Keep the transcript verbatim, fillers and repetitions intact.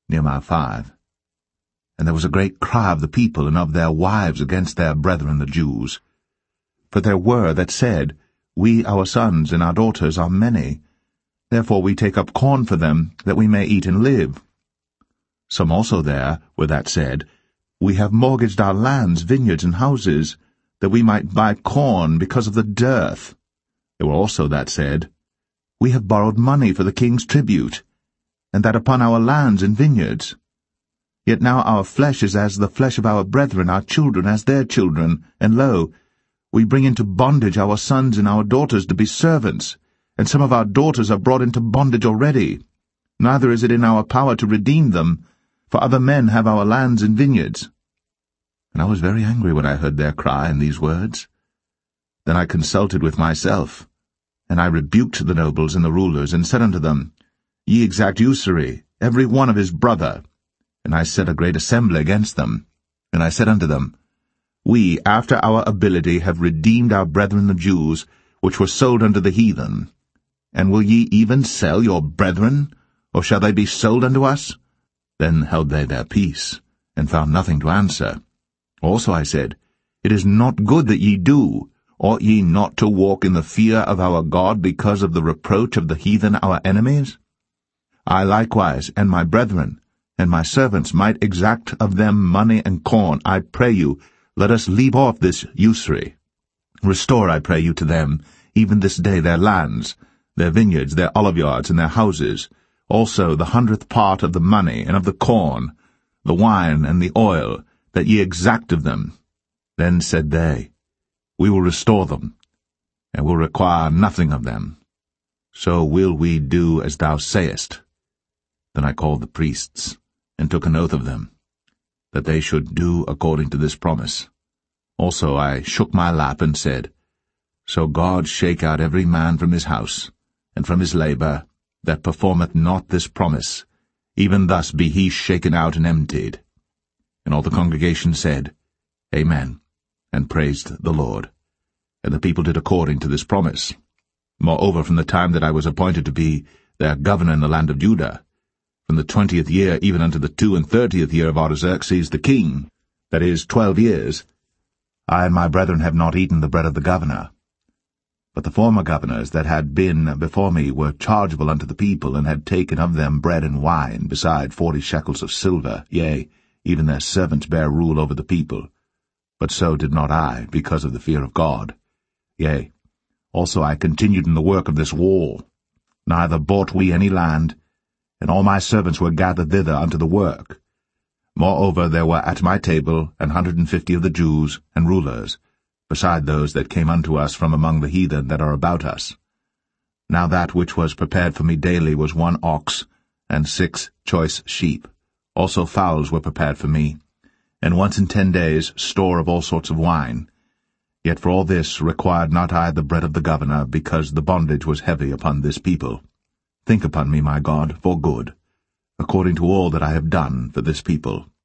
Nehemiah five. And there was a great cry of the people and of their wives against their brethren the Jews. For there were that said, We, our sons, and our daughters are many. Therefore we take up corn for them, that we may eat and live. Some also there were that said, We have mortgaged our lands, vineyards, and houses, that we might buy corn because of the dearth. There were also that said, We have borrowed money for the king's tribute, and that upon our lands and vineyards. Yet now our flesh is as the flesh of our brethren, our children as their children, and lo, we bring into bondage our sons and our daughters to be servants, and some of our daughters are brought into bondage already. Neither is it in our power to redeem them, for other men have our lands and vineyards. And I was very angry when I heard their cry and these words. Then I consulted with myself, and I rebuked the nobles and the rulers, and said unto them, Ye exact usury, every one of his brother. And I set a great assembly against them. And I said unto them, We, after our ability, have redeemed our brethren the Jews, which were sold unto the heathen. And will ye even sell your brethren, or shall they be sold unto us? Then held they their peace, and found nothing to answer. Also I said, It is not good that ye do. Ought ye not to walk in the fear of our God because of the reproach of the heathen our enemies? I likewise, and my brethren, and my servants might exact of them money and corn. I pray you, let us leave off this usury. Restore, I pray you, to them, even this day, their lands, their vineyards, their oliveyards, and their houses, also the hundredth part of the money and of the corn, the wine and the oil, that ye exact of them. Then said they, We will restore them, and will require nothing of them. So will we do as thou sayest. Then I called the priests, and took an oath of them, that they should do according to this promise. Also I shook my lap and said, So God shake out every man from his house, and from his labour, that performeth not this promise, even thus be he shaken out and emptied. And all the congregation said, Amen, and praised the Lord. And the people did according to this promise. Moreover, from the time that I was appointed to be their governor in the land of Judah, from the twentieth year even unto the two and thirtieth year of Artaxerxes the king, that is, twelve years, I and my brethren have not eaten the bread of the governor. But the former governors that had been before me were chargeable unto the people, and had taken of them bread and wine, beside forty shekels of silver, yea, even their servants bare rule over the people. But so did not I, because of the fear of God. Yea, also I continued in the work of this wall. Neither bought we any land, and all my servants were gathered thither unto the work. Moreover, there were at my table an hundred and fifty of the Jews and rulers, beside those that came unto us from among the heathen that are about us. Now that which was prepared for me daily was one ox, and six choice sheep. Also fowls were prepared for me, and once in ten days store of all sorts of wine. Yet for all this required not I the bread of the governor, because the bondage was heavy upon this people. Think upon me, my God, for good, according to all that I have done for this people.